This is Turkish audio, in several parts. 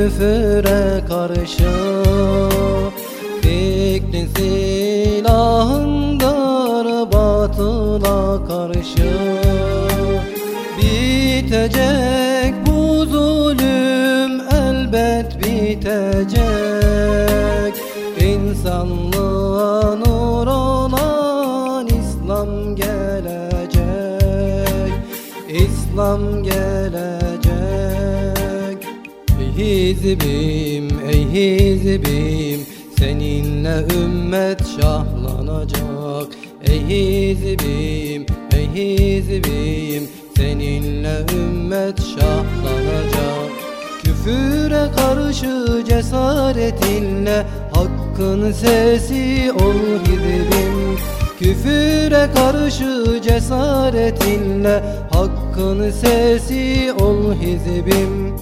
küfüre karşı. Fikrin silahındır batıla karşı. Bitecek bu zulüm, elbet bitecek. İnsanlığa nur olan İslam gelecek, İslam gelecek. Ey hizbim, ey hizbim, seninle ümmet şahlanacak. Ey hizbim, ey hizbim, seninle ümmet şahlanacak. Küfüre karşı cesaretinle hakkın sesi ol hizbim. Küfüre karşı cesaretinle hakkın sesi ol hizbim.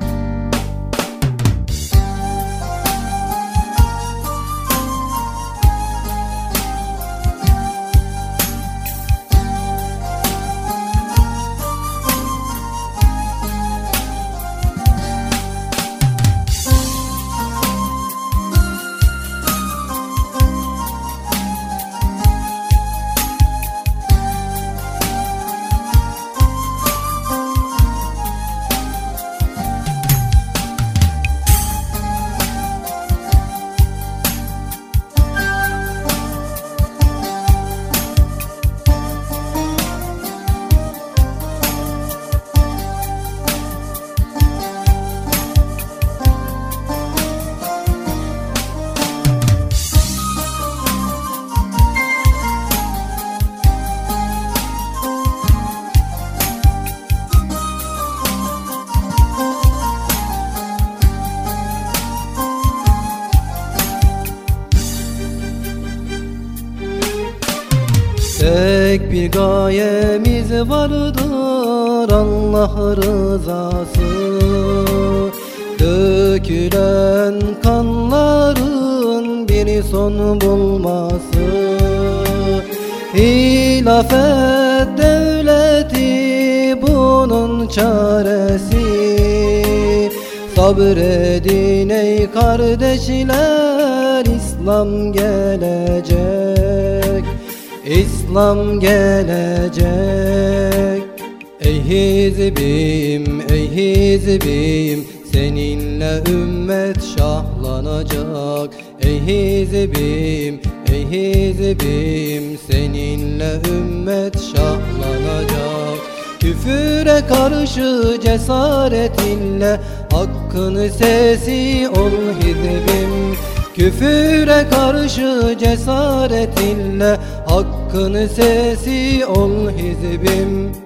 Tek bir gayemiz vardır, Allah rızası. Dökülen kanların bir son bulması. Hilafet devleti bunun çaresi. Sabredin ey kardeşler, İslam gelecek, İslam gelecek. Ey hizbim, ey hizbim, seninle ümmet şahlanacak. Ey hizbim, ey hizbim, seninle ümmet şahlanacak. Küfüre karşı cesaretinle hakkın sesi ol hizbim. Küfüre karşı cesaretinle hakkın sesi ol hizbim.